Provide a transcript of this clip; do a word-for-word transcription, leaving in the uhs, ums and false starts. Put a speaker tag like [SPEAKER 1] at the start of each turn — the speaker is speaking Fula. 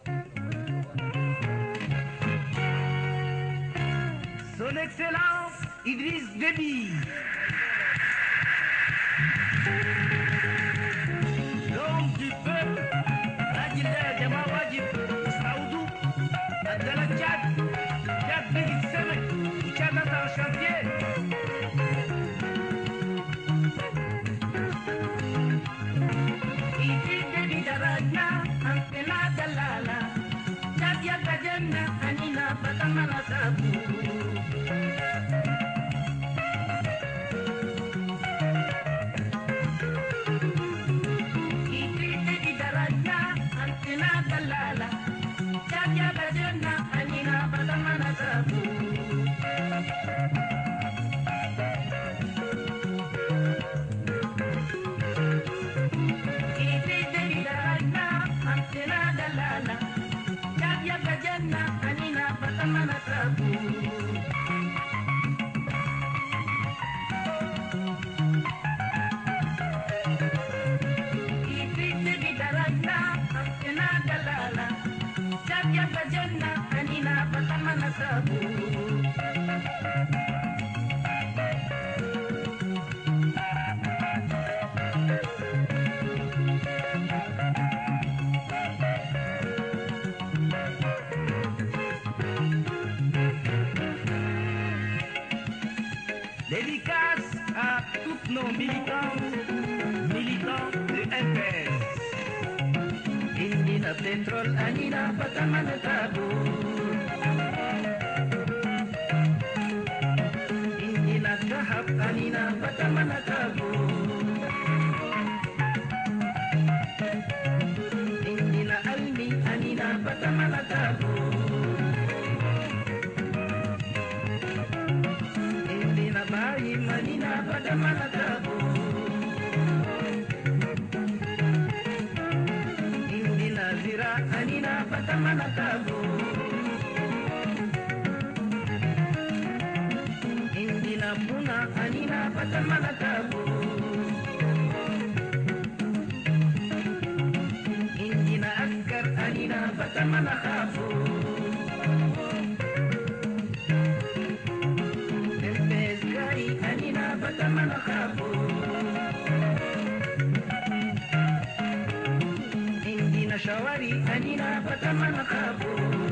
[SPEAKER 1] Son Excellence Idriss Déby, l'homme du peuple, Rajilda Jama Wajib, Saoudou, Abdallah Tchad, Tchad Bigit Semek, Tchad dans le chantier. Idriss Déby Daraja, Antena Dalala, Tchad Yakajenna, Anina Batamana Tabu. Dédicace à tous nos militants, militants de M P S. Indina Petrol, Anina Batamana Tabu. Indina Kahab, Anina Batamana Tabu. Indina Almi, Anina Batamana Tabu. Bayi Manina Badamana Tabu, Indina Zira Anina Badamana Tabu, Indina Puna Anina Badamana Tabu, Indina Askar Anina Badamana Tabu. Anina Batamana Khabu, Indina Shawari, Anina Batamana Khabu.